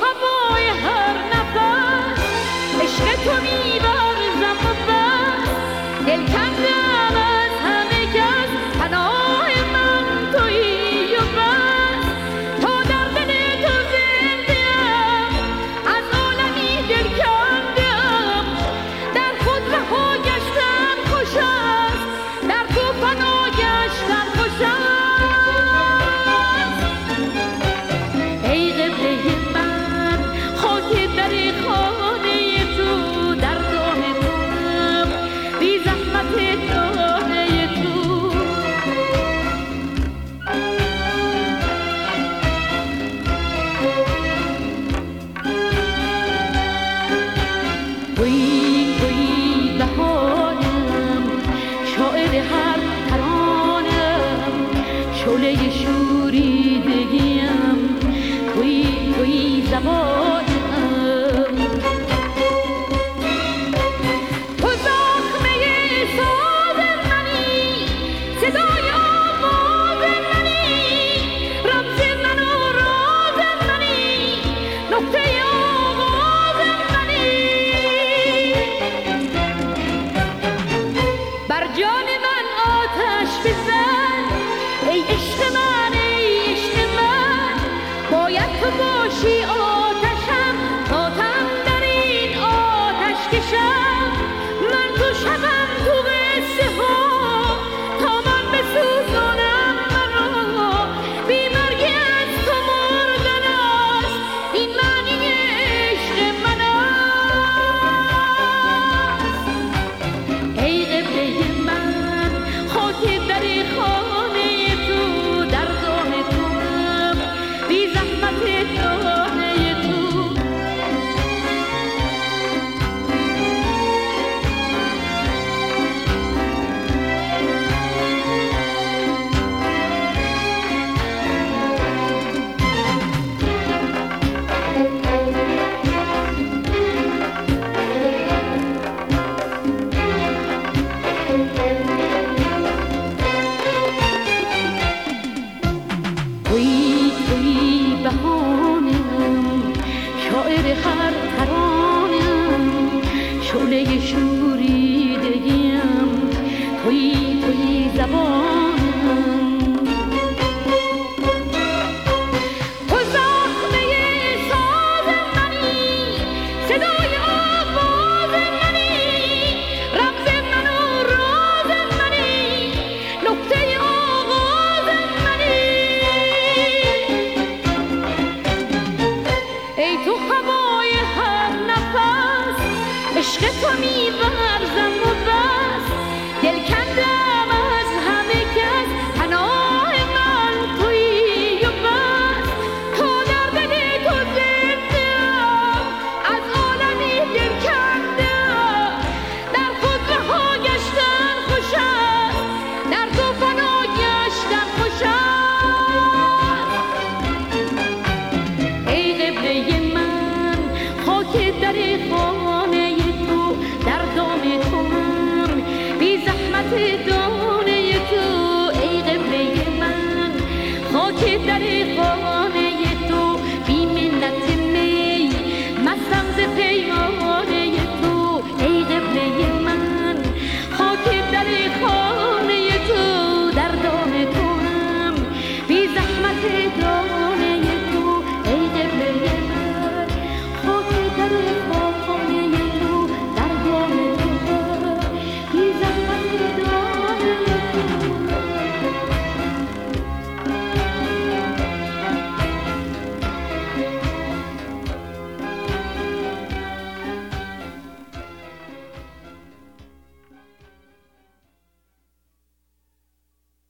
هوای هر نفس عشق تو می‌ورزم و بس دل کندم از همه کس پناه من تویی و بس تا در دل تو زنده‌ام از عالمی دل کندم در خود رها گشتن خوش است در تو فنا گشتن خوش است ای قبله من خاک در خانه تو در راه توام بی زحمت راه تو تویی تویی بهارم شاعر هر ترانم شعله شوریدگیم تویی تویی زبانم تو زخمه ساز منی صدای آواز منی رمز من و راز منی نقطه آغاز منی بر جان من آتش بزن ای عشق من ای عشق من باید تو باشی آتشم تاتم در این آتش کشم من تو شبم تو قصه ها تا من بسوزانم مرا بی مرگ از تو مردن است این معنی عشق من است ای قبله من خاک در خانه تو در راه توام بی زحمت راه تو تویی تویی بهانم شاعر هر ترانم شعله شوریدگیم تویی تویی زبانم تو زخمه ساز منی صدای آواز منی رمز من و راز منی نقطه آغاز منی ای تو هوای هر نفس عشق تو می‌ورزم و بس دل کندم از همه کس پناه من تویی و بس تا در دل تو زنده‌ام از عالمی دل کندم در خود رها گشتن خوش است در تو فنا گشتن خوش است ای قبله من خاک در خانه